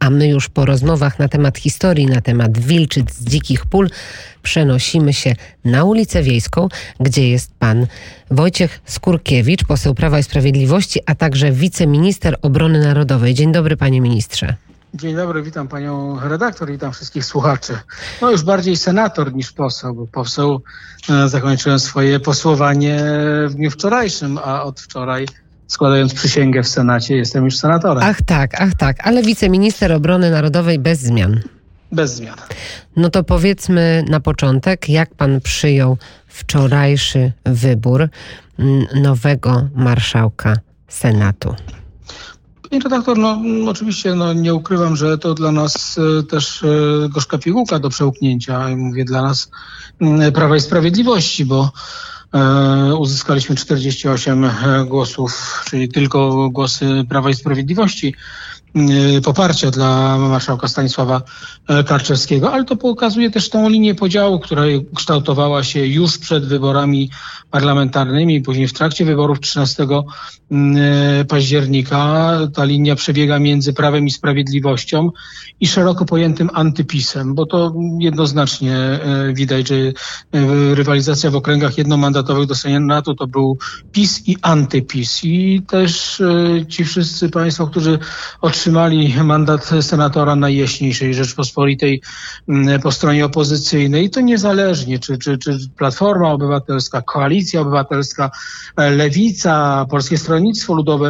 A my już po rozmowach na temat historii, na temat wilczyc z dzikich pól przenosimy się na ulicę Wiejską, gdzie jest pan Wojciech Skurkiewicz, poseł Prawa i Sprawiedliwości, a także wiceminister obrony narodowej. Dzień dobry, panie ministrze. Dzień dobry, witam panią redaktor, witam wszystkich słuchaczy. No już bardziej senator niż poseł, bo poseł zakończyłem swoje posłowanie w dniu wczorajszym, a od wczoraj składając przysięgę w Senacie jestem już senatorem. Ach tak, ale wiceminister obrony narodowej bez zmian. Bez zmian. No to powiedzmy na początek, jak pan przyjął wczorajszy wybór nowego marszałka Senatu? Pani redaktor, oczywiście nie ukrywam, że to dla nas też gorzka pigułka do przełknięcia. Mówię dla nas Prawa i Sprawiedliwości, bo uzyskaliśmy 48 głosów, czyli tylko głosy Prawa i Sprawiedliwości, poparcia dla marszałka Stanisława Karczewskiego, ale to pokazuje też tą linię podziału, która kształtowała się już przed wyborami parlamentarnymi, później w trakcie wyborów 13 października. Ta linia przebiega między Prawem i Sprawiedliwością i szeroko pojętym antypisem, bo to jednoznacznie widać, że rywalizacja w okręgach jednomandatowych do Senatu to był PiS i antyPiS. I też ci wszyscy państwo, którzy otrzymali mandat senatora Najjaśniejszej Rzeczpospolitej po stronie opozycyjnej, to niezależnie czy Platforma Obywatelska, Koalicja Obywatelska, Lewica, Polskie Stronnictwo Ludowe,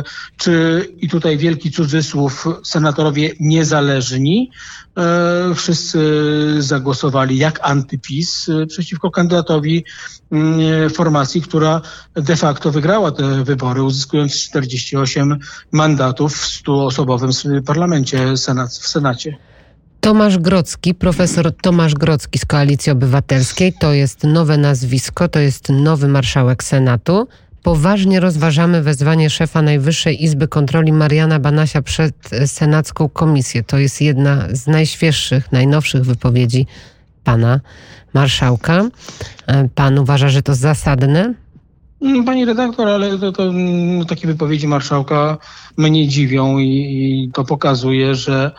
i tutaj wielki cudzysłów, senatorowie niezależni, wszyscy zagłosowali jak antyPiS przeciwko kandydatowi formacji, która de facto wygrała te wybory, uzyskując 48 mandatów w 100-osobowym parlamencie w Senacie. Tomasz Grodzki, profesor Tomasz Grodzki z Koalicji Obywatelskiej, to jest nowe nazwisko, to jest nowy marszałek Senatu. Poważnie rozważamy wezwanie szefa Najwyższej Izby Kontroli Mariana Banasia przed senacką komisję. To jest jedna z najświeższych, najnowszych wypowiedzi pana marszałka. Pan uważa, że to zasadne? Pani redaktor, ale to takie wypowiedzi marszałka mnie dziwią i to pokazuje, że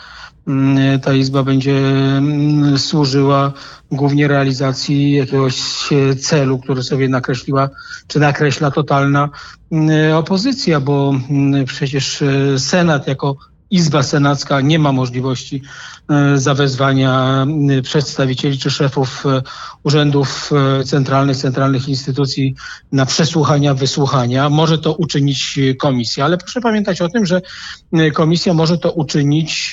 ta izba będzie służyła głównie realizacji jakiegoś celu, który sobie nakreśliła, czy nakreśla totalna opozycja, bo przecież Senat jako Izba Senacka nie ma możliwości zawezwania przedstawicieli czy szefów urzędów centralnych instytucji na przesłuchania, wysłuchania. Może to uczynić komisja, ale proszę pamiętać o tym, że komisja może to uczynić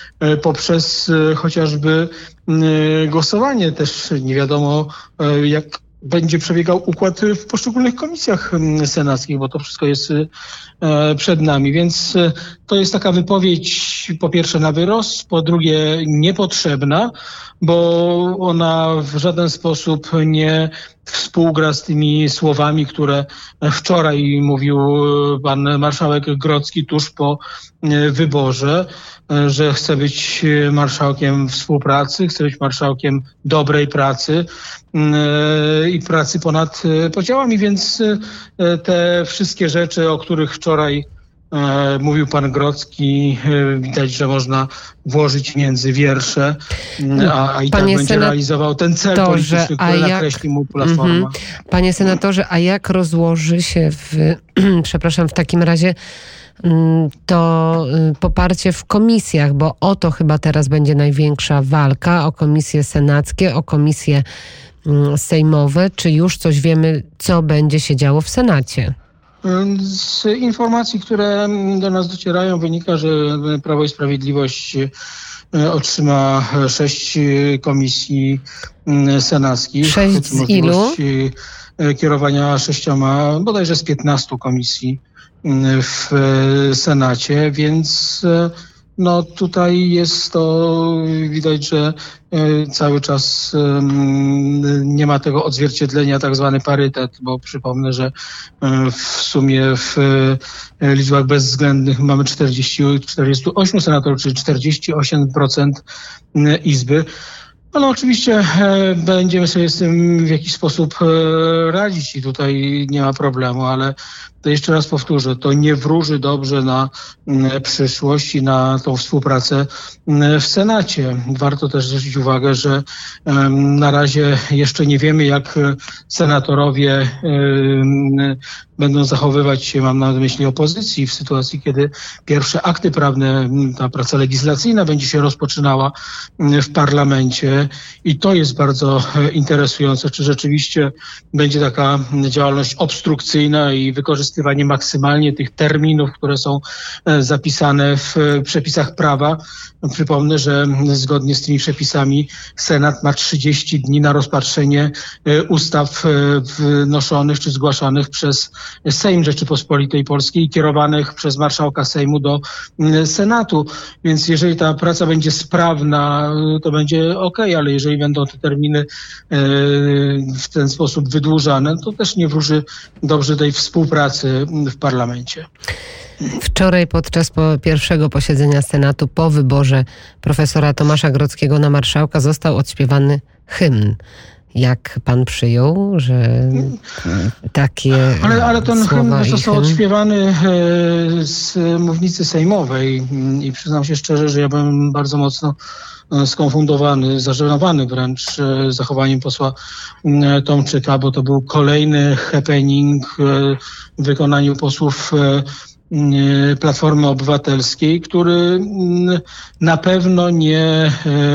poprzez chociażby głosowanie. Też nie wiadomo, jak będzie przebiegał układ w poszczególnych komisjach senackich, bo to wszystko jest przed nami. Więc to jest taka wypowiedź po pierwsze na wyrost, po drugie niepotrzebna, bo ona w żaden sposób nie współgra z tymi słowami, które wczoraj mówił pan marszałek Grodzki tuż po wyborze, że chce być marszałkiem współpracy, chce być marszałkiem dobrej pracy i pracy ponad podziałami, więc te wszystkie rzeczy, o których wczoraj mówił pan Grodzki, widać, że można włożyć między wiersze, a i tak będzie realizował ten cel polityczny, który nakreśli mu Platforma. Panie senatorze, a jak rozłoży się w takim razie to poparcie w komisjach, bo o to chyba teraz będzie największa walka, o komisje senackie, o komisje sejmowe. Czy już coś wiemy, co będzie się działo w Senacie? Z informacji, które do nas docierają, wynika, że Prawo i Sprawiedliwość otrzyma 6 komisji senackich. 6 z ilu? Kierowania 6, bodajże z 15 komisji w Senacie, więc tutaj jest to, widać, że cały czas nie ma tego odzwierciedlenia, tak zwany parytet, bo przypomnę, że w sumie w liczbach bezwzględnych mamy 48 senatorów, czyli 48% Izby. Oczywiście będziemy sobie z tym w jakiś sposób radzić i tutaj nie ma problemu, ale to jeszcze raz powtórzę, to nie wróży dobrze na przyszłość i na tą współpracę w Senacie. Warto też zwrócić uwagę, że na razie jeszcze nie wiemy, jak senatorowie będą zachowywać się, mam na myśli opozycji, w sytuacji, kiedy pierwsze akty prawne, ta praca legislacyjna będzie się rozpoczynała w parlamencie i to jest bardzo interesujące, czy rzeczywiście będzie taka działalność obstrukcyjna i wykorzystywanie maksymalnie tych terminów, które są zapisane w przepisach prawa. Przypomnę, że zgodnie z tymi przepisami Senat ma 30 dni na rozpatrzenie ustaw wnoszonych czy zgłaszanych przez Sejm Rzeczypospolitej Polskiej i kierowanych przez marszałka Sejmu do Senatu. Więc jeżeli ta praca będzie sprawna, to będzie okej, ale jeżeli będą te terminy w ten sposób wydłużane, to też nie wróży dobrze tej współpracy w parlamencie. Wczoraj podczas pierwszego posiedzenia Senatu po wyborze profesora Tomasza Grodzkiego na marszałka został odśpiewany hymn. Jak pan przyjął, że takie Ale ten hymn został odśpiewany z mównicy sejmowej i przyznam się szczerze, że ja byłem bardzo mocno skonfundowany, zażenowany wręcz zachowaniem posła Tomczyka, bo to był kolejny happening w wykonaniu posłów Platformy Obywatelskiej, który na pewno nie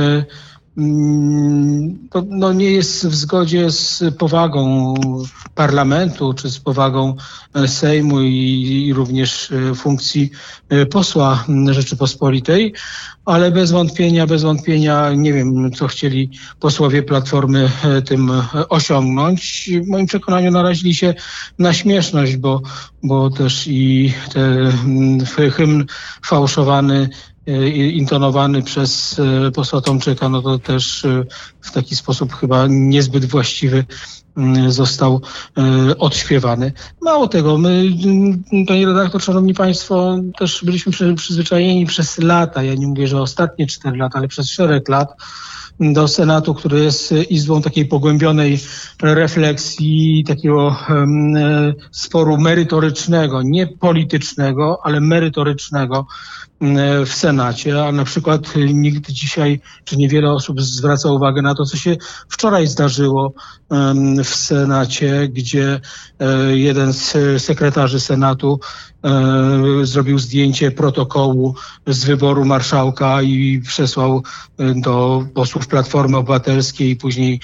jest w zgodzie z powagą parlamentu, czy z powagą Sejmu i również funkcji posła Rzeczypospolitej, ale bez wątpienia nie wiem, co chcieli posłowie Platformy tym osiągnąć. W moim przekonaniu narazili się na śmieszność, bo też i ten hymn fałszowany, intonowany przez posła Tomczyka, no to też w taki sposób chyba niezbyt właściwy został odśpiewany. Mało tego, my, panie redaktor, szanowni państwo, też byliśmy przyzwyczajeni przez lata, ja nie mówię, że ostatnie 4 lata, ale przez szereg lat do Senatu, który jest izbą takiej pogłębionej refleksji, takiego sporu merytorycznego, nie politycznego, ale merytorycznego w Senacie, a na przykład nikt dzisiaj, czy niewiele osób zwraca uwagę na to, co się wczoraj zdarzyło w Senacie, gdzie jeden z sekretarzy Senatu zrobił zdjęcie protokołu z wyboru marszałka i przesłał do posłów Platformy Obywatelskiej i później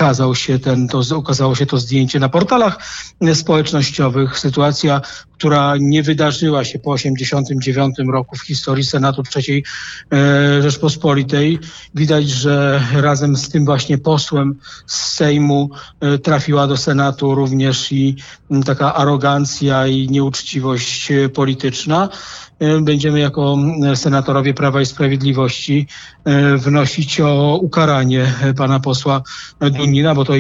ukazało się to zdjęcie na portalach społecznościowych. Sytuacja, która nie wydarzyła się po 1989 roku w historii Senatu III Rzeczpospolitej. Widać, że razem z tym właśnie posłem z Sejmu trafiła do Senatu również i taka arogancja i nieuczciwość polityczna. Będziemy jako senatorowie Prawa i Sprawiedliwości wnosić o ukaranie pana posła Dunina, bo to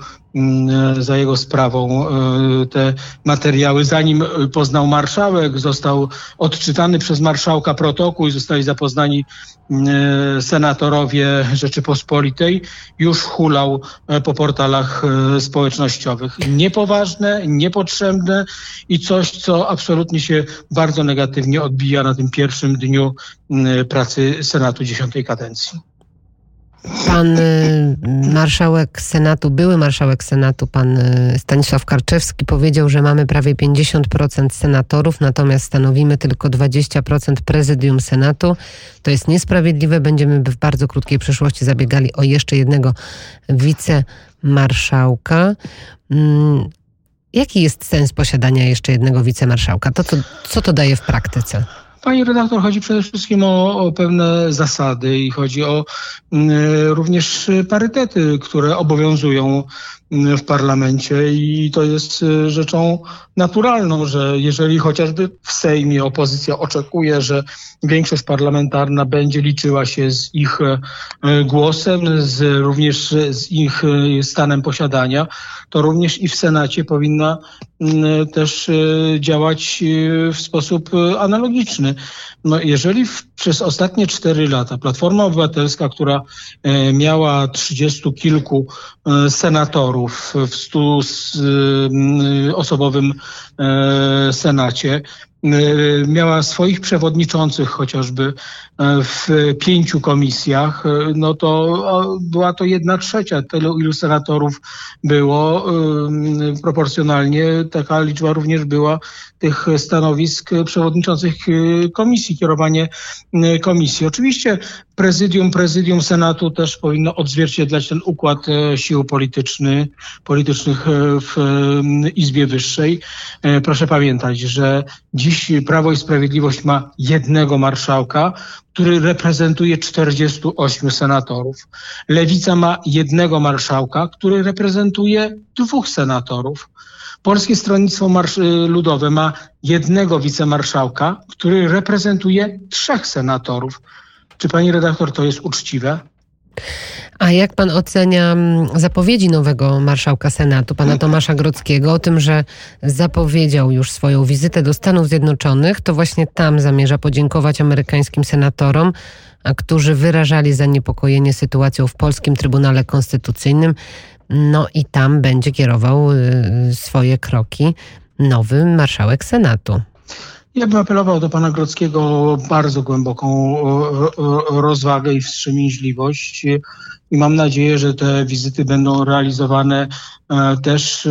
za jego sprawą te materiały, zanim poznał marszałek, został odczytany przez marszałka protokół i zostali zapoznani senatorowie Rzeczypospolitej, już hulał po portalach społecznościowych. Niepoważne, niepotrzebne i coś, co absolutnie się bardzo negatywnie odbija na tym pierwszym dniu pracy Senatu 10. kadencji. Pan marszałek Senatu, były marszałek Senatu, pan Stanisław Karczewski powiedział, że mamy prawie 50% senatorów, natomiast stanowimy tylko 20% prezydium Senatu. To jest niesprawiedliwe. Będziemy w bardzo krótkiej przyszłości zabiegali o jeszcze jednego wicemarszałka. Jaki jest sens posiadania jeszcze jednego wicemarszałka? Co to daje w praktyce? Pani redaktor, chodzi przede wszystkim o pewne zasady i chodzi o również parytety, które obowiązują w parlamencie i to jest rzeczą naturalną, że jeżeli chociażby w Sejmie opozycja oczekuje, że większość parlamentarna będzie liczyła się z ich głosem, również z ich stanem posiadania, to również i w Senacie powinna też działać w sposób analogiczny. No, jeżeli przez ostatnie 4 lata Platforma Obywatelska, która miała 30 kilku senatorów, senatorów w 100-osobowym Senacie. Miała swoich przewodniczących chociażby w 5 komisjach, no to była to 1/3. Tylu, ilu senatorów było. Proporcjonalnie taka liczba również była tych stanowisk przewodniczących komisji, kierowanie komisji. Oczywiście prezydium Senatu też powinno odzwierciedlać ten układ sił politycznych w Izbie Wyższej. Proszę pamiętać, że dziś Prawo i Sprawiedliwość ma jednego marszałka, który reprezentuje 48 senatorów. Lewica ma jednego marszałka, który reprezentuje 2 senatorów. Polskie Stronnictwo Ludowe ma jednego wicemarszałka, który reprezentuje 3 senatorów. Czy pani redaktor, to jest uczciwe? A jak pan ocenia zapowiedzi nowego marszałka Senatu, pana Tomasza Grodzkiego, o tym, że zapowiedział już swoją wizytę do Stanów Zjednoczonych, to właśnie tam zamierza podziękować amerykańskim senatorom, którzy wyrażali zaniepokojenie sytuacją w polskim Trybunale Konstytucyjnym. No i tam będzie kierował swoje kroki nowy marszałek Senatu. Ja bym apelował do pana Grodzkiego o bardzo głęboką rozwagę i wstrzemięźliwość i mam nadzieję, że te wizyty będą realizowane też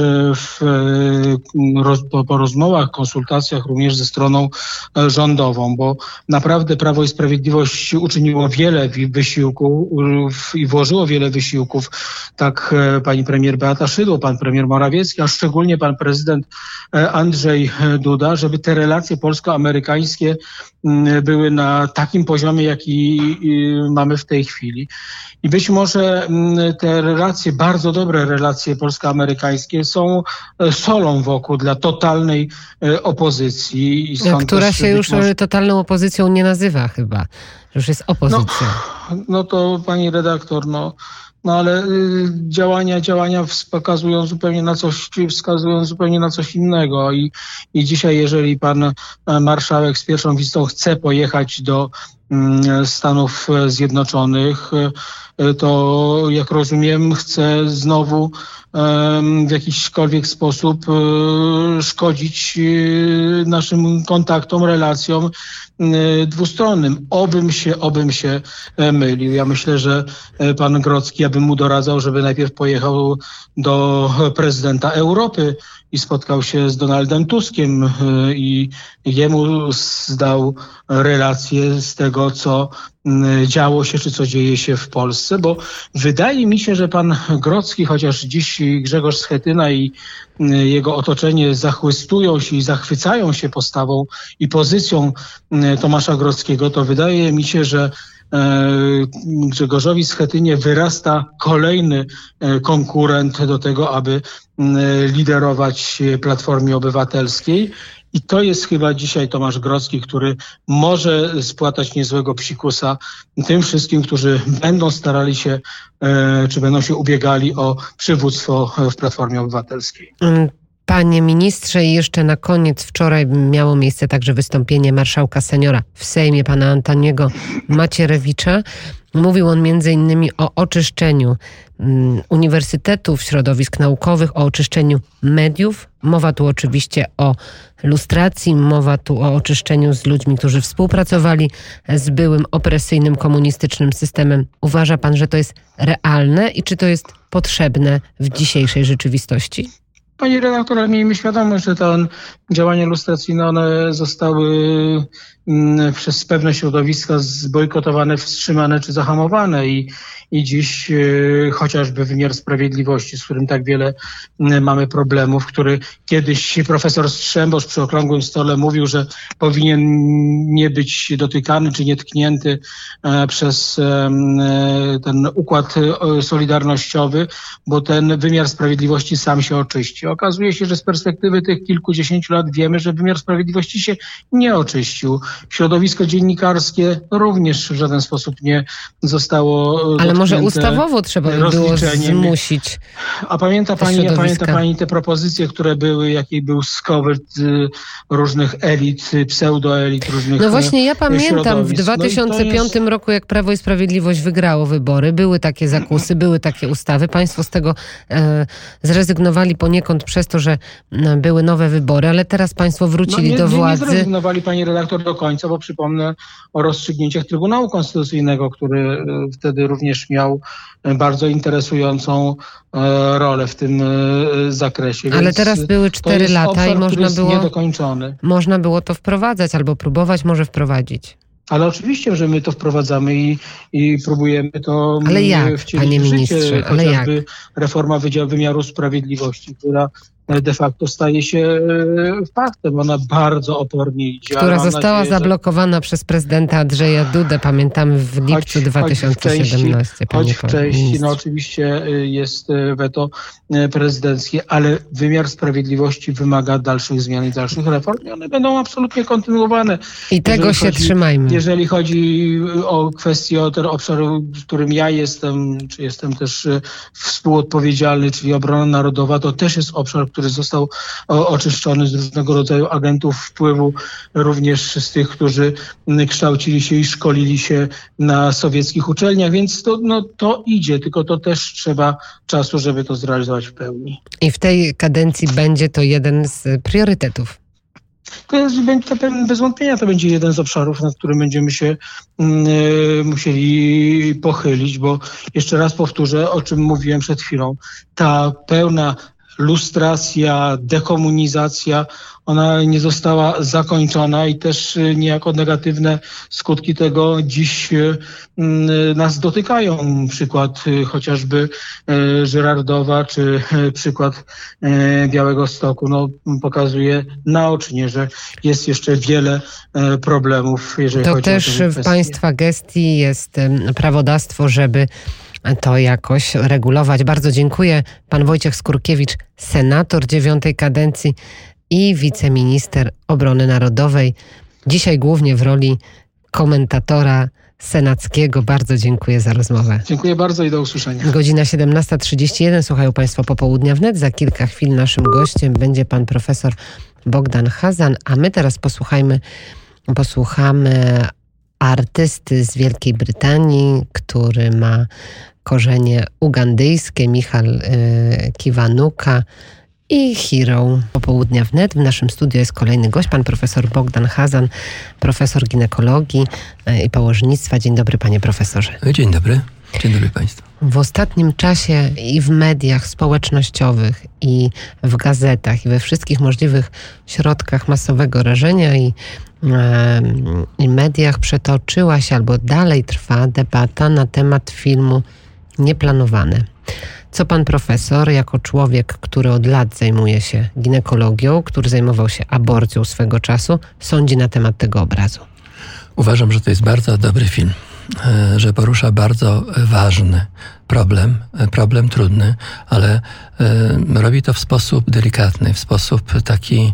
po rozmowach, konsultacjach również ze stroną rządową, bo naprawdę Prawo i Sprawiedliwość uczyniło wiele wysiłków i włożyło wiele wysiłków, tak pani premier Beata Szydło, pan premier Morawiecki, a szczególnie pan prezydent Andrzej Duda, żeby te relacje polsko-amerykańskie były na takim poziomie, jaki mamy w tej chwili. I być może te relacje, bardzo dobre relacje polsko-amerykańskie są solą wokół dla totalnej opozycji. Która się już totalną opozycją nie nazywa chyba. Już jest opozycja. No to pani redaktor, ale działania wskazują zupełnie na coś innego. I dzisiaj, jeżeli pan marszałek z pierwszą wizytą chce pojechać do Stanów Zjednoczonych, to jak rozumiem chce znowu w jakiśkolwiek sposób szkodzić naszym kontaktom, relacjom dwustronnym. Obym się mylił. Ja myślę, że pan Grodzki, ja bym mu doradzał, żeby najpierw pojechał do prezydenta Europy i spotkał się z Donaldem Tuskiem i jemu zdał relację z tego, co działo się, czy co dzieje się w Polsce, bo wydaje mi się, że pan Grodzki, chociaż dziś Grzegorz Schetyna i jego otoczenie zachwystują się i zachwycają się postawą i pozycją Tomasza Grodzkiego, to wydaje mi się, że Grzegorzowi Schetynie wyrasta kolejny konkurent do tego, aby liderować Platformie Obywatelskiej. I to jest chyba dzisiaj Tomasz Grodzki, który może spłatać niezłego psikusa tym wszystkim, którzy będą starali się, czy będą się ubiegali o przywództwo w Platformie Obywatelskiej. Panie ministrze, i jeszcze na koniec, wczoraj miało miejsce także wystąpienie marszałka seniora w Sejmie, pana Antoniego Macierewicza. Mówił on m.in. o oczyszczeniu uniwersytetów, środowisk naukowych, o oczyszczeniu mediów. Mowa tu oczywiście o lustracji, mowa tu o oczyszczeniu z ludźmi, którzy współpracowali z byłym opresyjnym komunistycznym systemem. Uważa pan, że to jest realne i czy to jest potrzebne w dzisiejszej rzeczywistości? Panie redaktorze, miejmy świadomość, że te działania lustracyjne, one zostały przez pewne środowiska zbojkotowane, wstrzymane czy zahamowane i dziś chociażby wymiar sprawiedliwości, z którym tak wiele mamy problemów, który kiedyś profesor Strzembosz przy okrągłym stole mówił, że powinien nie być dotykany czy nietknięty przez ten układ solidarnościowy, bo ten wymiar sprawiedliwości sam się oczyści. Okazuje się, że z perspektywy tych kilkudziesięciu lat wiemy, że wymiar sprawiedliwości się nie oczyścił. Środowisko dziennikarskie również w żaden sposób nie zostało Ale może ustawowo trzeba by było zmusić. A pamięta pani te propozycje, które były, jaki był skowyt różnych elit, pseudoelit, różnych No właśnie, ja pamiętam w 2005 no roku, jak Prawo i Sprawiedliwość wygrało wybory, były takie zakusy, były takie ustawy. Państwo z tego zrezygnowali poniekąd przez to, że były nowe wybory, ale teraz państwo wrócili do władzy. Nie zrezygnowali, pani redaktor, do końca, bo przypomnę o rozstrzygnięciach Trybunału Konstytucyjnego, który wtedy również miał bardzo interesującą rolę w tym zakresie. Ale teraz były 4 lata obszar, i można było to wprowadzać albo próbować może wprowadzić. Ale oczywiście, że my to wprowadzamy i próbujemy to wcielić w życie. Chociażby reforma Wymiaru Sprawiedliwości, która de facto staje się faktem. Ona bardzo opornie idzie. Która została zablokowana przez prezydenta Andrzeja Dudę, pamiętamy, w lipcu 2017. Choć w części, no oczywiście jest weto prezydenckie, ale wymiar sprawiedliwości wymaga dalszych zmian i dalszych reform i one będą absolutnie kontynuowane. I tego się trzymajmy. Jeżeli chodzi o kwestię, o ten obszar, w którym ja jestem, czy jestem też współodpowiedzialny, czyli obrona narodowa, to też jest obszar, który został oczyszczony z różnego rodzaju agentów wpływu, również z tych, którzy kształcili się i szkolili się na sowieckich uczelniach, więc to idzie, tylko to też trzeba czasu, żeby to zrealizować w pełni. I w tej kadencji będzie to jeden z priorytetów. Bez wątpienia to będzie jeden z obszarów, nad którym będziemy się musieli pochylić, bo jeszcze raz powtórzę, o czym mówiłem przed chwilą, ta pełna lustracja, dekomunizacja, ona nie została zakończona i też niejako negatywne skutki tego dziś nas dotykają. Przykład chociażby Żyrardowa, czy przykład Białegostoku, pokazuje naocznie, że jest jeszcze wiele problemów, jeżeli chodzi o tę kwestię. To też w państwa gestii jest prawodawstwo, żeby to jakoś regulować. Bardzo dziękuję. Pan Wojciech Skurkiewicz, senator 9. kadencji i wiceminister obrony narodowej. Dzisiaj głównie w roli komentatora senackiego. Bardzo dziękuję za rozmowę. Dziękuję bardzo i do usłyszenia. Godzina 17:31. Słuchają Państwo Popołudnia Wnet. Za kilka chwil naszym gościem będzie pan profesor Bogdan Chazan, a my teraz posłuchamy artysty z Wielkiej Brytanii, który ma korzenie ugandyjskie, Michal Kiwanuka i Hero. Popołudnia Wnet. W naszym studiu jest kolejny gość, pan profesor Bogdan Chazan, profesor ginekologii i położnictwa. Dzień dobry, panie profesorze. Dzień dobry. Dzień dobry państwu. W ostatnim czasie i w mediach społecznościowych, i w gazetach, i we wszystkich możliwych środkach masowego rażenia i mediach przetoczyła się albo dalej trwa debata na temat filmu Nieplanowane. Co pan profesor, jako człowiek, który od lat zajmuje się ginekologią, który zajmował się aborcją swego czasu, sądzi na temat tego obrazu? Uważam, że to jest bardzo dobry film, że porusza bardzo ważny problem trudny, ale robi to w sposób delikatny, w sposób taki,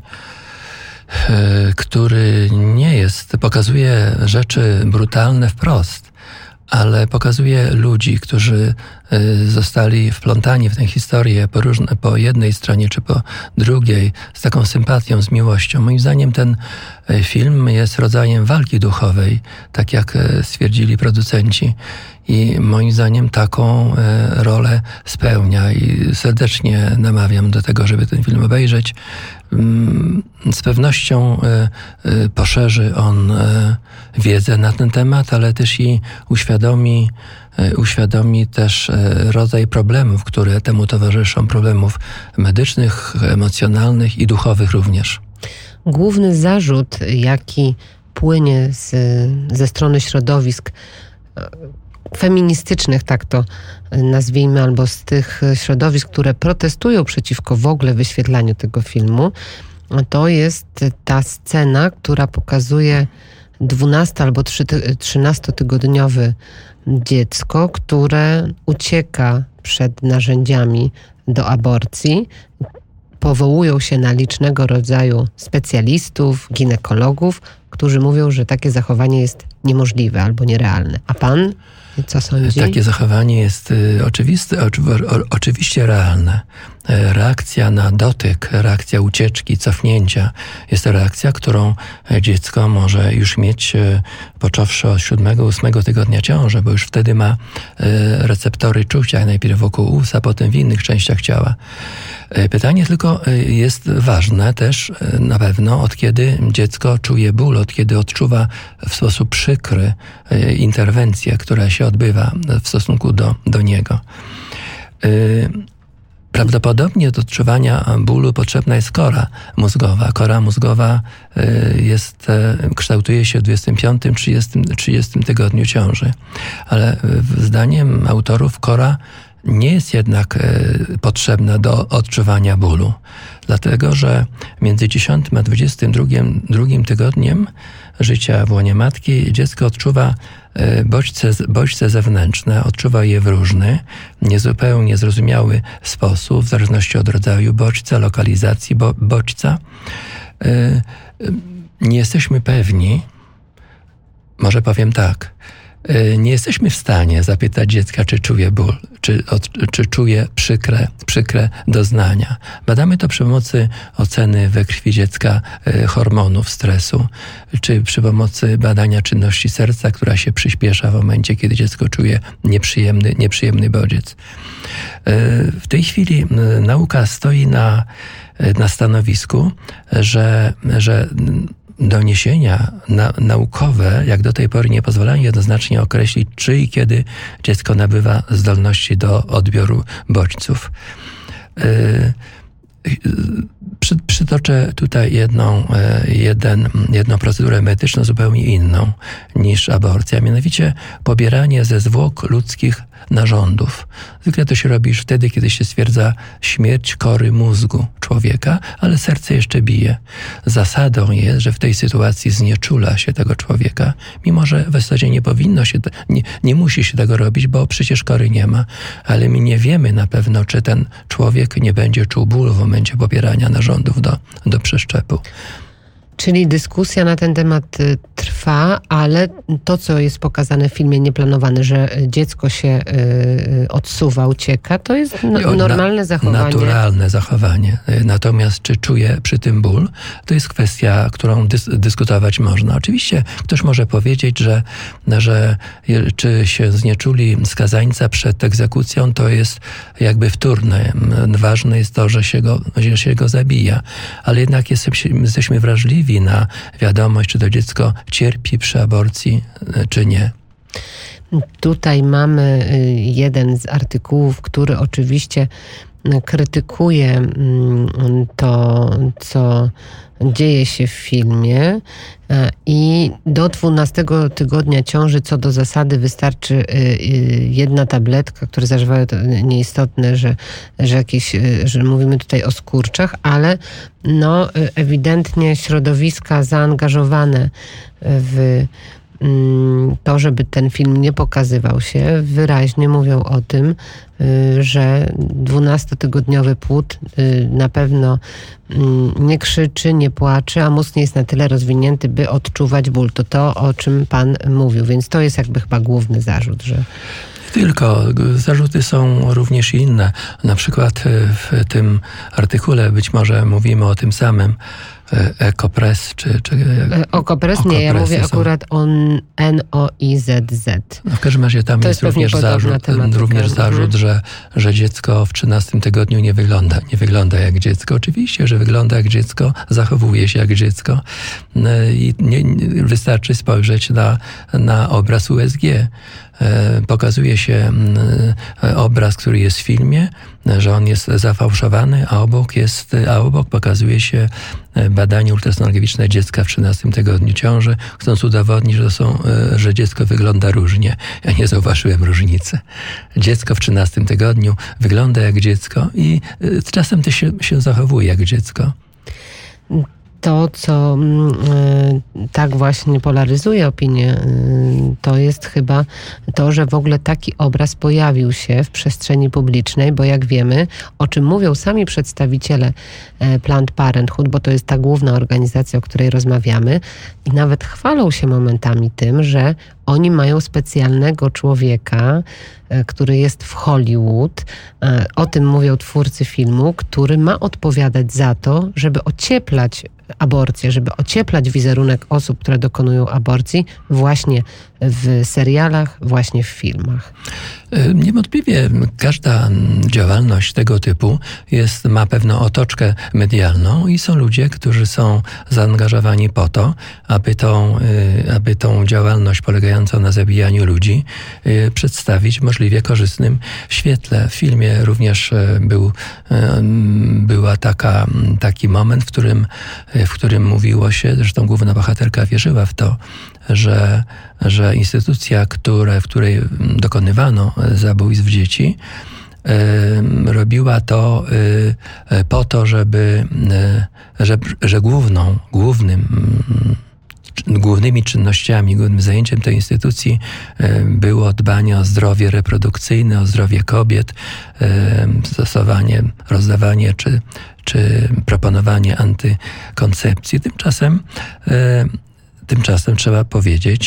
który pokazuje rzeczy brutalne wprost, ale pokazuje ludzi, którzy zostali wplątani w tę historię po jednej stronie czy po drugiej, z taką sympatią, z miłością. Moim zdaniem ten film jest rodzajem walki duchowej, tak jak stwierdzili producenci. I moim zdaniem taką rolę spełnia i serdecznie namawiam do tego, żeby ten film obejrzeć. Z pewnością poszerzy on wiedzę na ten temat, ale też i uświadomi też rodzaj problemów, które temu towarzyszą, problemów medycznych, emocjonalnych i duchowych również. Główny zarzut, jaki płynie ze strony środowisk feministycznych, tak to nazwijmy, albo z tych środowisk, które protestują przeciwko w ogóle wyświetlaniu tego filmu, to jest ta scena, która pokazuje 12 albo 13-tygodniowe dziecko, które ucieka przed narzędziami do aborcji. powołują się na licznego rodzaju specjalistów, ginekologów, którzy mówią, że takie zachowanie jest niemożliwe albo nierealne. A pan co sądzi? Takie zachowanie jest oczywiście realne. Reakcja na dotyk, reakcja ucieczki, cofnięcia jest to reakcja, którą dziecko może już mieć począwszy od 7-8 tygodnia ciąży, bo już wtedy ma receptory czucia, najpierw wokół ust, a potem w innych częściach ciała. Pytanie tylko jest ważne też na pewno, od kiedy dziecko czuje ból, od kiedy odczuwa w sposób przykry interwencję, która się odbywa w stosunku do niego. Prawdopodobnie do odczuwania bólu potrzebna jest kora mózgowa. Kora mózgowa kształtuje się w 25-30 tygodniu ciąży. Ale zdaniem autorów kora nie jest jednak potrzebna do odczuwania bólu. Dlatego, że między 10 a 22 tygodniem życia w łonie matki dziecko odczuwa bodźce zewnętrzne, odczuwa je w różny, niezupełnie zrozumiały sposób, w zależności od rodzaju bodźca, lokalizacji bodźca. Nie jesteśmy pewni, może powiem tak, nie jesteśmy w stanie zapytać dziecka, czy czuje ból, czy czuje przykre doznania. Badamy to przy pomocy oceny we krwi dziecka hormonów stresu, czy przy pomocy badania czynności serca, która się przyspiesza w momencie, kiedy dziecko czuje nieprzyjemny bodziec. W tej chwili nauka stoi na stanowisku, że doniesienia naukowe, jak do tej pory, nie pozwalają jednoznacznie określić, czy i kiedy dziecko nabywa zdolności do odbioru bodźców. Przytoczę tutaj jedną procedurę medyczną zupełnie inną niż aborcja, mianowicie pobieranie ze zwłok ludzkich narządów. Zwykle to się robi już wtedy, kiedy się stwierdza śmierć kory mózgu człowieka, ale serce jeszcze bije. Zasadą jest, że w tej sytuacji znieczula się tego człowieka, mimo że w zasadzie nie powinno się, nie musi się tego robić, bo przecież kory nie ma, ale my nie wiemy na pewno, czy ten człowiek nie będzie czuł bólu w momencie pobierania narządów do przeszczepu. Czyli dyskusja na ten temat trwa, ale to, co jest pokazane w filmie Nieplanowane, że dziecko się odsuwa, ucieka, to jest normalne zachowanie. Naturalne zachowanie. Natomiast czy czuje przy tym ból, to jest kwestia, którą dyskutować można. Oczywiście ktoś może powiedzieć, że czy się znieczuli skazańca przed egzekucją, to jest jakby wtórne. Ważne jest to, że się go zabija. Ale jednak jesteśmy wrażliwi na wiadomość, czy to dziecko cierpi przy aborcji, czy nie. Tutaj mamy jeden z artykułów, który oczywiście krytykuje to, co dzieje się w filmie i do 12 tygodnia ciąży co do zasady wystarczy jedna tabletka, które zażywają, to nieistotne, że mówimy tutaj o skurczach, ale ewidentnie środowiska zaangażowane w to, żeby ten film nie pokazywał się, wyraźnie mówią o tym, że 12-tygodniowy płód na pewno nie krzyczy, nie płacze, a mózg nie jest na tyle rozwinięty, by odczuwać ból. To, o czym pan mówił, więc to jest jakby chyba główny zarzut, że... Tylko zarzuty są również inne. Na przykład w tym artykule być może mówimy o tym samym. Ekopress, czy Okopres nie, ja mówię akurat o NOIZZ. No w każdym razie tam jest również zarzut, że dziecko w 13 tygodniu nie wygląda jak dziecko. Oczywiście, że wygląda jak dziecko, zachowuje się jak dziecko i wystarczy spojrzeć na obraz USG. Pokazuje się obraz, który jest w filmie, że on jest zafałszowany, a obok pokazuje się badanie ultrasonograficzne dziecka w 13 tygodniu ciąży, chcąc udowodnić, że dziecko wygląda różnie. Ja nie zauważyłem różnicy. Dziecko w 13 tygodniu wygląda jak dziecko i czasem też się zachowuje jak dziecko. To, co tak właśnie polaryzuje opinię, to jest chyba to, że w ogóle taki obraz pojawił się w przestrzeni publicznej, bo jak wiemy, o czym mówią sami przedstawiciele Planned Parenthood, bo to jest ta główna organizacja, o której rozmawiamy, i nawet chwalą się momentami tym, że oni mają specjalnego człowieka, który jest w Hollywood, o tym mówią twórcy filmu, który ma odpowiadać za to, żeby ocieplać aborcję, żeby ocieplać wizerunek osób, które dokonują aborcji właśnie w serialach, właśnie w filmach. Niewątpliwie każda działalność tego typu ma pewną otoczkę medialną i są ludzie, którzy są zaangażowani po to, aby tą działalność polegającą na zabijaniu ludzi przedstawić w możliwie korzystnym świetle. W filmie również była taki moment, w którym mówiło się, zresztą główna bohaterka wierzyła w to, że instytucja, w której dokonywano zabójstw dzieci, robiła to po to, że głównymi czynnościami, głównym zajęciem tej instytucji było dbanie o zdrowie reprodukcyjne, o zdrowie kobiet, stosowanie, rozdawanie czy proponowanie antykoncepcji. Tymczasem trzeba powiedzieć,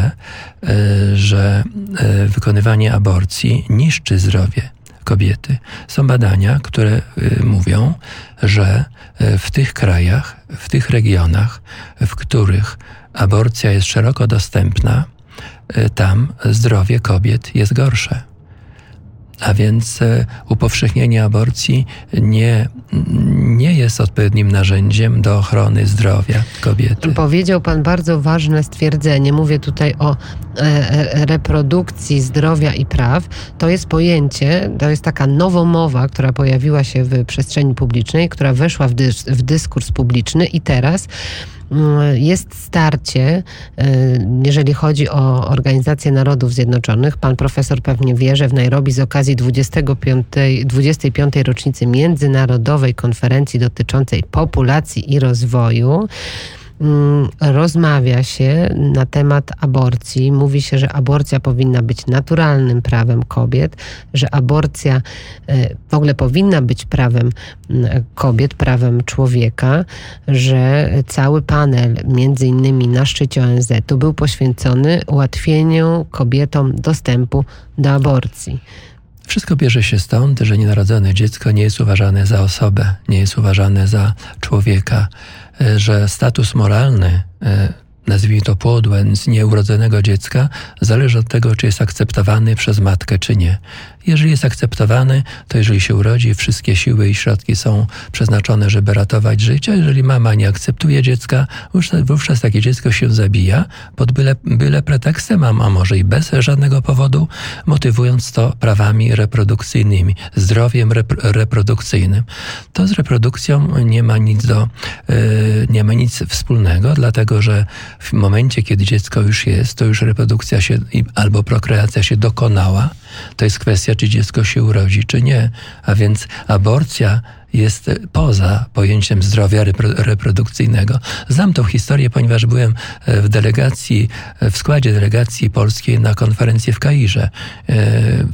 że wykonywanie aborcji niszczy zdrowie kobiety. Są badania, które mówią, że w tych krajach, w tych regionach, w których aborcja jest szeroko dostępna, tam zdrowie kobiet jest gorsze. A więc upowszechnienie aborcji nie jest odpowiednim narzędziem do ochrony zdrowia kobiety. Powiedział pan bardzo ważne stwierdzenie. Mówię tutaj o reprodukcji zdrowia i praw. To jest pojęcie, to jest taka nowomowa, która pojawiła się w przestrzeni publicznej, która weszła w dyskurs publiczny i teraz jest starcie, jeżeli chodzi o Organizację Narodów Zjednoczonych. Pan profesor pewnie wie, że w Nairobi z okazji 25. rocznicy Międzynarodowej Konferencji dotyczącej populacji i rozwoju rozmawia się na temat aborcji. Mówi się, że aborcja powinna być naturalnym prawem kobiet, że aborcja w ogóle powinna być prawem kobiet, prawem człowieka, że cały panel, między innymi na szczycie ONZ-u, był poświęcony ułatwieniu kobietom dostępu do aborcji. Wszystko bierze się stąd, że nienarodzone dziecko nie jest uważane za osobę, nie jest uważane za człowieka, że status moralny, nazwijmy to płodła, z nieurodzonego dziecka, zależy od tego, czy jest akceptowany przez matkę, czy nie. Jeżeli jest akceptowany, to jeżeli się urodzi, wszystkie siły i środki są przeznaczone, żeby ratować życie. Jeżeli mama nie akceptuje dziecka, wówczas takie dziecko się zabija pod byle pretekstem, a może i bez żadnego powodu, motywując to prawami reprodukcyjnymi, zdrowiem reprodukcyjnym. To z reprodukcją nie ma nic wspólnego, dlatego że w momencie, kiedy dziecko już jest, to już reprodukcja się albo prokreacja się dokonała. To jest kwestia, czy dziecko się urodzi, czy nie. A więc aborcja jest poza pojęciem zdrowia reprodukcyjnego. Znam tą historię, ponieważ byłem w składzie delegacji polskiej na konferencję w Kairze w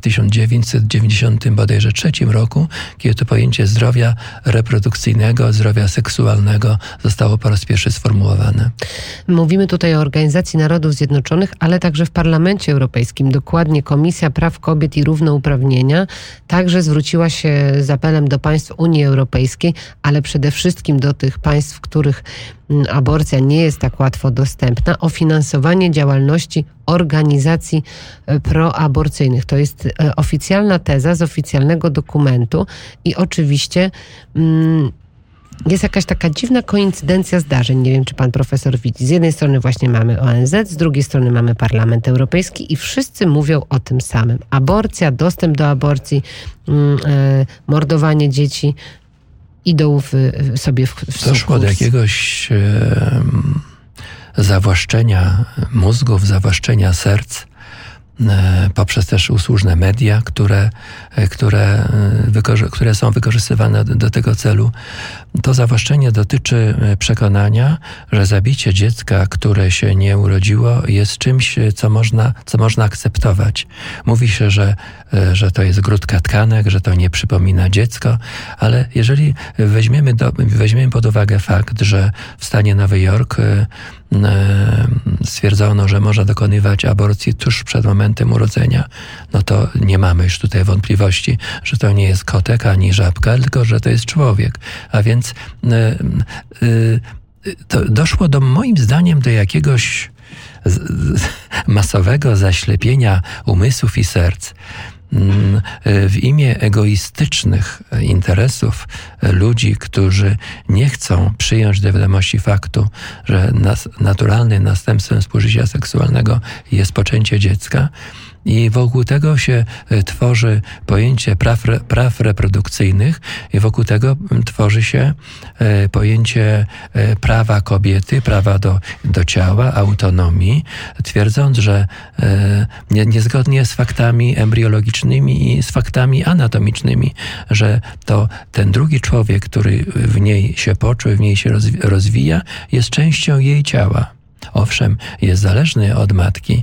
1993 roku, kiedy to pojęcie zdrowia reprodukcyjnego, zdrowia seksualnego zostało po raz pierwszy sformułowane. Mówimy tutaj o Organizacji Narodów Zjednoczonych, ale także w Parlamencie Europejskim. Dokładnie Komisja Praw Kobiet i Równouprawnienia także zwróciła się z apelem do państw Unii Europejskiej, ale przede wszystkim do tych państw, w których aborcja nie jest tak łatwo dostępna, o finansowanie działalności organizacji proaborcyjnych. To jest oficjalna teza z oficjalnego dokumentu i oczywiście jest jakaś taka dziwna koincydencja zdarzeń. Nie wiem, czy pan profesor widzi. Z jednej strony właśnie mamy ONZ, z drugiej strony mamy Parlament Europejski i wszyscy mówią o tym samym. Aborcja, dostęp do aborcji, mordowanie dzieci idą sobie w doszło do jakiegoś zawłaszczenia mózgów, zawłaszczenia serc poprzez też usłużne media, które są wykorzystywane do tego celu. To zawłaszczenie dotyczy przekonania, że zabicie dziecka, które się nie urodziło, jest czymś, co można akceptować. Mówi się, że to jest grudka tkanek, że to nie przypomina dziecko, ale jeżeli weźmiemy pod uwagę fakt, że w stanie Nowy Jork stwierdzono, że można dokonywać aborcji tuż przed momentem urodzenia, no to nie mamy już tutaj wątpliwości, że to nie jest kotek ani żabka, tylko że to jest człowiek. A więc to doszło moim zdaniem do jakiegoś masowego zaślepienia umysłów i serc w imię egoistycznych interesów ludzi, którzy nie chcą przyjąć do wiadomości faktu, że naturalnym następstwem współżycia seksualnego jest poczęcie dziecka. I wokół tego się tworzy pojęcie praw reprodukcyjnych i wokół tego tworzy się pojęcie prawa kobiety, prawa do ciała, autonomii, twierdząc, że niezgodnie z faktami embriologicznymi i z faktami anatomicznymi, że to ten drugi człowiek, który w niej się poczuł, w niej się rozwija, jest częścią jej ciała. Owszem, jest zależny od matki,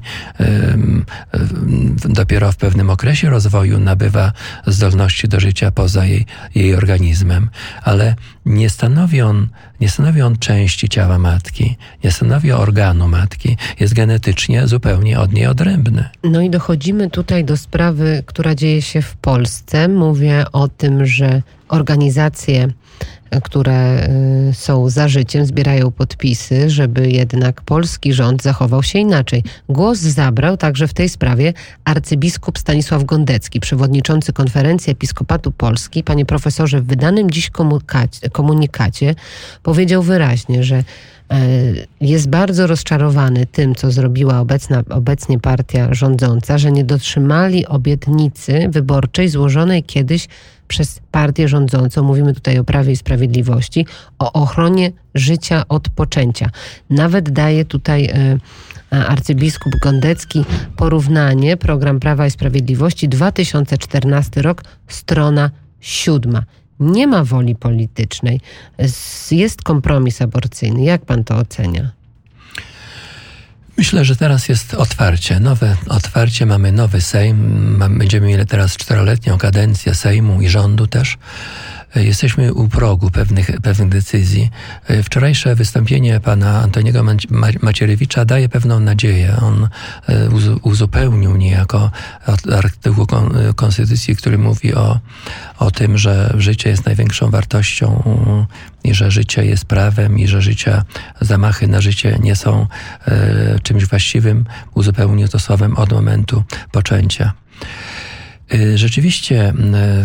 dopiero w pewnym okresie rozwoju nabywa zdolności do życia poza jej organizmem, ale nie stanowi on części ciała matki, nie stanowi organu matki, jest genetycznie zupełnie od niej odrębny. No i dochodzimy tutaj do sprawy, która dzieje się w Polsce. Mówię o tym, że organizacje, które są za życiem, zbierają podpisy, żeby jednak polski rząd zachował się inaczej. Głos zabrał także w tej sprawie arcybiskup Stanisław Gondecki, przewodniczący Konferencji Episkopatu Polski. Panie profesorze, w wydanym dziś komunikacie powiedział wyraźnie, że jest bardzo rozczarowany tym, co zrobiła obecnie partia rządząca, że nie dotrzymali obietnicy wyborczej złożonej kiedyś przez partię rządzącą, mówimy tutaj o Prawie i Sprawiedliwości, o ochronie życia od poczęcia. Nawet daje tutaj arcybiskup Gondecki porównanie, program Prawa i Sprawiedliwości, 2014 rok, strona 7. Nie ma woli politycznej. Jest kompromis aborcyjny. Jak pan to ocenia? Myślę, że teraz jest nowe otwarcie, mamy nowy Sejm, będziemy mieli teraz 4-letnią kadencję Sejmu i rządu też. Jesteśmy u progu pewnych decyzji. Wczorajsze wystąpienie pana Antoniego Macierewicza daje pewną nadzieję. On uzupełnił niejako artykuł Konstytucji, który mówi o tym, że życie jest największą wartością i że życie jest prawem i że zamachy na życie nie są czymś właściwym. Uzupełnił to słowem od momentu poczęcia. Rzeczywiście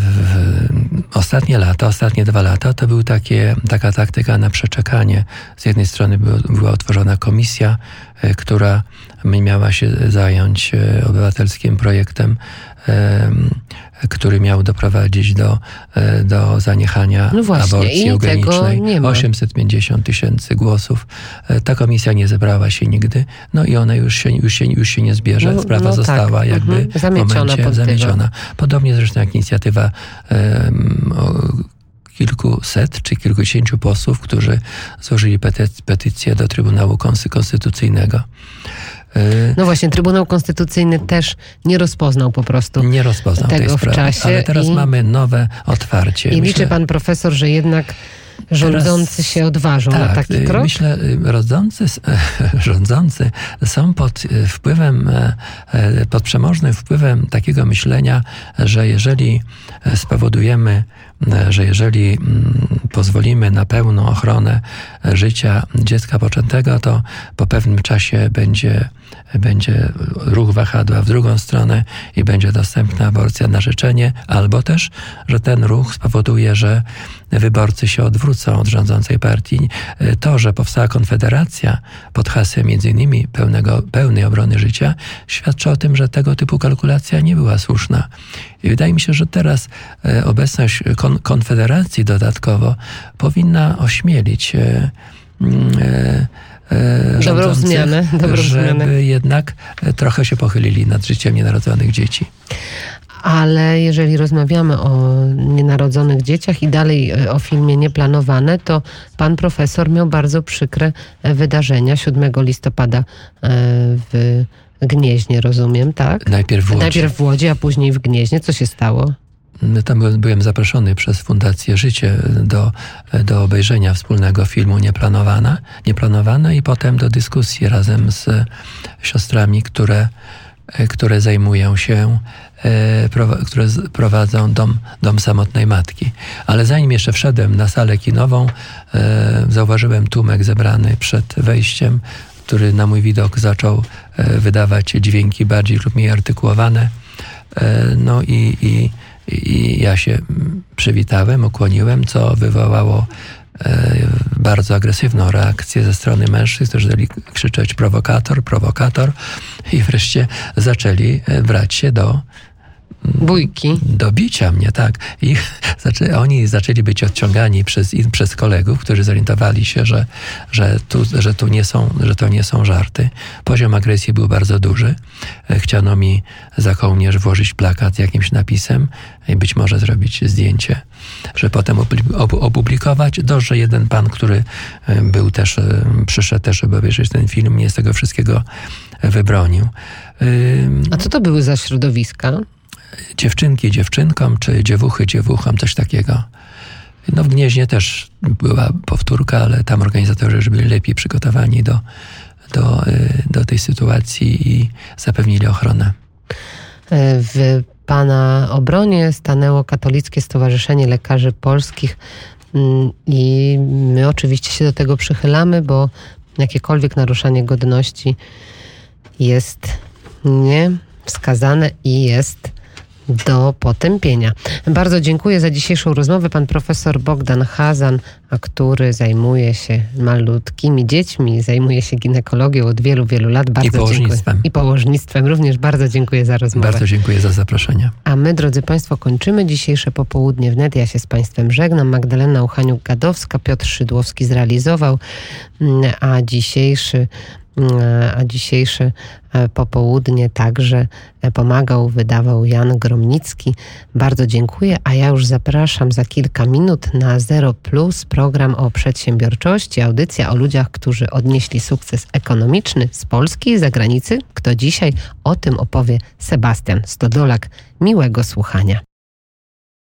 ostatnie 2 lata to był taka taktyka na przeczekanie. Z jednej strony była utworzona komisja, która miała się zająć obywatelskim projektem, który miał doprowadzić do zaniechania aborcji eugenicznej. 850 000 głosów. Ta komisja nie zebrała się nigdy, no i ona już się nie zbierze. Sprawa została jakby w momencie zamieciona. Podobnie zresztą jak inicjatywa kilkuset czy kilkudziesięciu posłów, którzy złożyli petycję do Trybunału Konstytucyjnego. No właśnie, Trybunał Konstytucyjny też nie rozpoznał po prostu tego w czasie. Ale teraz mamy nowe otwarcie. I liczy pan profesor, że jednak rządzący się odważą na taki krok? Myślę, rządzący są pod przemożnym wpływem takiego myślenia, że jeżeli pozwolimy na pełną ochronę życia dziecka poczętego, to po pewnym czasie będzie ruch wahadła w drugą stronę i będzie dostępna aborcja na życzenie, albo też, że ten ruch spowoduje, że wyborcy się odwrócą od rządzącej partii. To, że powstała Konfederacja pod hasłem między innymi pełnej obrony życia, świadczy o tym, że tego typu kalkulacja nie była słuszna. I wydaje mi się, że teraz obecność Konfederacji dodatkowo powinna ośmielić dobrą zmianę, żeby jednak trochę się pochylili nad życiem nienarodzonych dzieci. Ale jeżeli rozmawiamy o nienarodzonych dzieciach i dalej o filmie Nieplanowane, to pan profesor miał bardzo przykre wydarzenia 7 listopada w Gnieźnie, rozumiem, tak? Najpierw w Łodzi, a później w Gnieźnie. Co się stało? Tam byłem zaproszony przez Fundację Życie do obejrzenia wspólnego filmu Nieplanowane i potem do dyskusji razem z siostrami, które zajmują się, które prowadzą dom samotnej matki. Ale zanim jeszcze wszedłem na salę kinową, zauważyłem tłumek zebrany przed wejściem, który na mój widok zaczął wydawać dźwięki bardziej lub mniej artykułowane. No i ja się przywitałem, ukłoniłem, co wywołało bardzo agresywną reakcję ze strony mężczyzn, którzy zaczęli krzyczeć prowokator i wreszcie zaczęli brać się do bójki. Do bicia mnie, tak. I oni zaczęli być odciągani przez kolegów, którzy zorientowali się, że to nie są żarty. Poziom agresji był bardzo duży. Chciano mi za kołnierz włożyć plakat z jakimś napisem i być może zrobić zdjęcie, że potem opublikować. Że jeden pan, który przyszedł też, żeby obejrzeć ten film, mnie z tego wszystkiego wybronił. A co to były za środowiska? Dziewczynki dziewczynkom, czy dziewuchy dziewuchom, coś takiego. No w Gnieźnie też była powtórka, ale tam organizatorzy byli lepiej przygotowani do tej sytuacji i zapewnili ochronę. W pana obronie stanęło Katolickie Stowarzyszenie Lekarzy Polskich i my oczywiście się do tego przychylamy, bo jakiekolwiek naruszanie godności jest niewskazane i jest do potępienia. Bardzo dziękuję za dzisiejszą rozmowę. Pan profesor Bogdan Chazan, który zajmuje się malutkimi dziećmi, zajmuje się ginekologią od wielu, wielu lat. Bardzo położnictwem. I położnictwem. Również bardzo dziękuję za rozmowę. Bardzo dziękuję za zaproszenie. A my, drodzy Państwo, kończymy dzisiejsze popołudnie wnet. Ja się z Państwem żegnam. Magdalena Uchaniuk-Gadowska, Piotr Szydłowski zrealizował, a dzisiejsze popołudnie także pomagał, wydawał Jan Gromnicki. Bardzo dziękuję, a ja już zapraszam za kilka minut na Zero Plus, program o przedsiębiorczości, audycja o ludziach, którzy odnieśli sukces ekonomiczny z Polski i zagranicy. Kto dzisiaj? O tym opowie Sebastian Stodolak. Miłego słuchania.